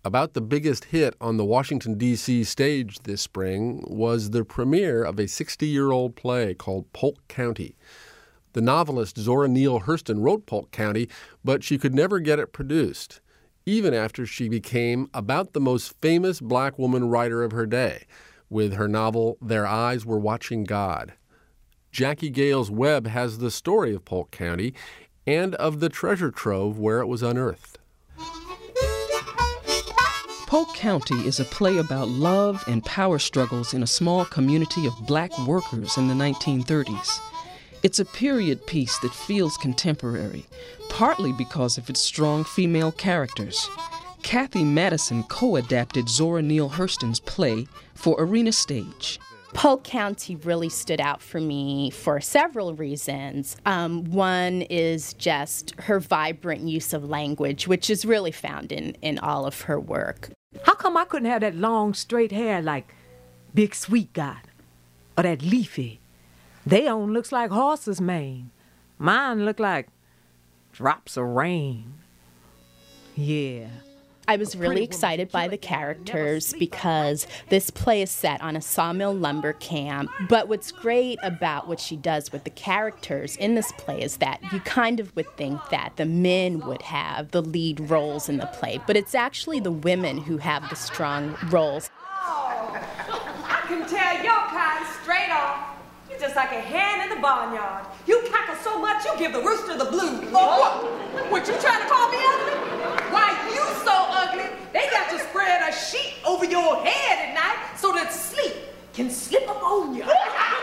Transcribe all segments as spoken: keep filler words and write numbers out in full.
About the biggest hit on the Washington, D C stage this spring was the premiere of a sixty-year-old play called Polk County. The novelist Zora Neale Hurston wrote Polk County, but she could never get it produced, even after she became about the most famous black woman writer of her day, with her novel Their Eyes Were Watching God. Jackie Gales Webb has the story of Polk County and of the treasure trove where it was unearthed. Polk County is a play about love and power struggles in a small community of black workers in the nineteen thirties. It's a period piece that feels contemporary, partly because of its strong female characters. Kathy Madison co-adapted Zora Neale Hurston's play for Arena Stage. Polk County really stood out for me for several reasons. Um, one is just her vibrant use of language, which is really found in, in all of her work. How come I couldn't have that long, straight hair like Big Sweet got? Or that leafy? They own looks like horse's mane. Mine look like drops of rain. Yeah. I was really excited by the characters because this play is set on a sawmill lumber camp. But what's great about what she does with the characters in this play is that you kind of would think that the men would have the lead roles in the play, but it's actually the women who have the strong roles. Oh, I can tell your kind straight off. You're just like a hen in the barnyard. You cackle so much you give the rooster the blues. Oh, what? What, you trying to call me ugly? Why, you so ugly, they got to spread a sheet over your head at night so that sleep can slip up on you.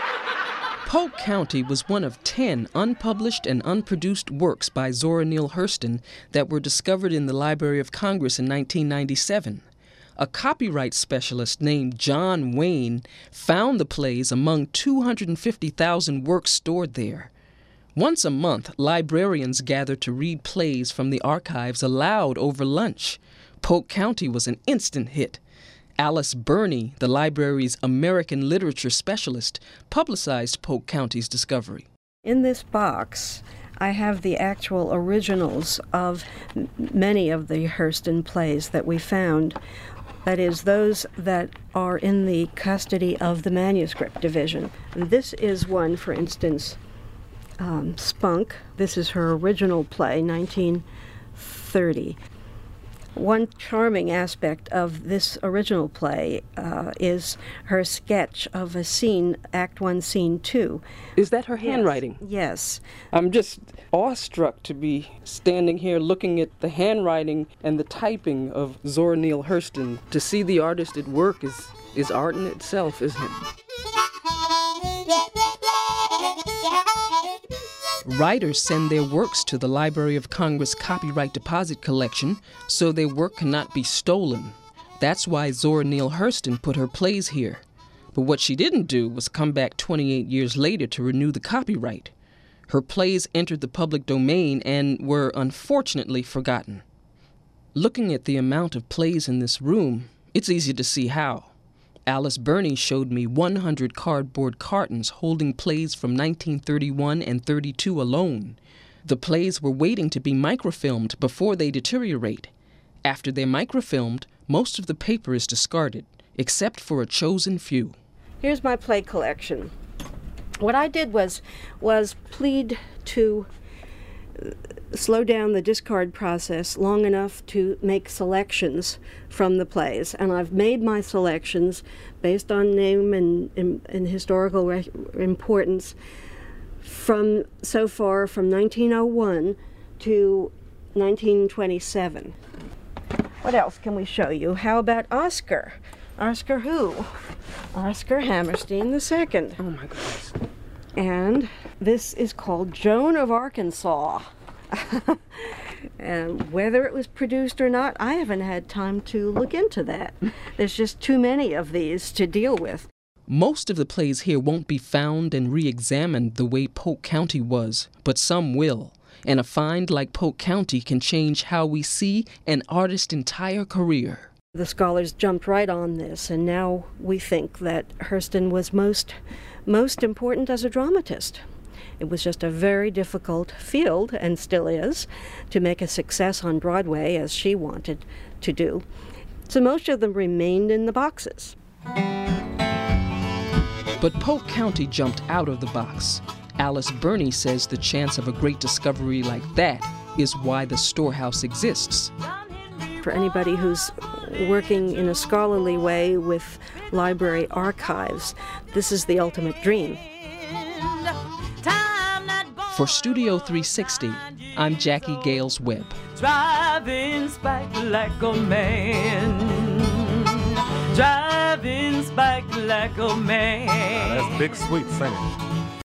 Polk County was one of ten unpublished and unproduced works by Zora Neale Hurston that were discovered in the Library of Congress in nineteen ninety-seven. A copyright specialist named John Wayne found the plays among two hundred fifty thousand works stored there. Once a month, librarians gathered to read plays from the archives aloud over lunch. Polk County was an instant hit. Alice Burney, the library's American literature specialist, publicized Polk County's discovery. In this box, I have the actual originals of m- many of the Hurston plays that we found. That is, those that are in the custody of the manuscript division. And this is one, for instance, um, Spunk. This is her original play, nineteen thirty. One charming aspect of this original play uh, is her sketch of a scene, Act One, Scene Two. Is that her handwriting? Yes. I'm just awestruck to be standing here looking at the handwriting and the typing of Zora Neale Hurston. To see the artist at work is, is art in itself, isn't it? Writers send their works to the Library of Congress Copyright Deposit Collection so their work cannot be stolen. That's why Zora Neale Hurston put her plays here. But what she didn't do was come back twenty-eight years later to renew the copyright. Her plays entered the public domain and were unfortunately forgotten. Looking at the amount of plays in this room, it's easy to see how. Alice Burney showed me one hundred cardboard cartons holding plays from nineteen thirty-one and thirty-two alone. The plays were waiting to be microfilmed before they deteriorate. After they're microfilmed, most of the paper is discarded, except for a chosen few. Here's my play collection. What I did was, was plead to slow down the discard process long enough to make selections from the plays. And I've made my selections based on name and, and, and historical re- importance from so far from nineteen oh one to nineteen twenty-seven. What else can we show you? How about Oscar? Oscar who? Oscar Hammerstein the Second. Oh my goodness. And this is called Joan of Arkansas. And whether it was produced or not, I haven't had time to look into that. There's just too many of these to deal with. Most of the plays here won't be found and re-examined the way Polk County was, but some will. And a find like Polk County can change how we see an artist's entire career. The scholars jumped right on this, and now we think that Hurston was most, most important as a dramatist. It was just a very difficult field, and still is, to make a success on Broadway as she wanted to do. So most of them remained in the boxes. But Polk County jumped out of the box. Alice Burney says the chance of a great discovery like that is why the storehouse exists. For anybody who's working in a scholarly way with library archives, this is the ultimate dream. For Studio three sixty, I'm Jackie Gales Webb. Driving spike like a man. Driving spike like a man. That's Big Sweet singing.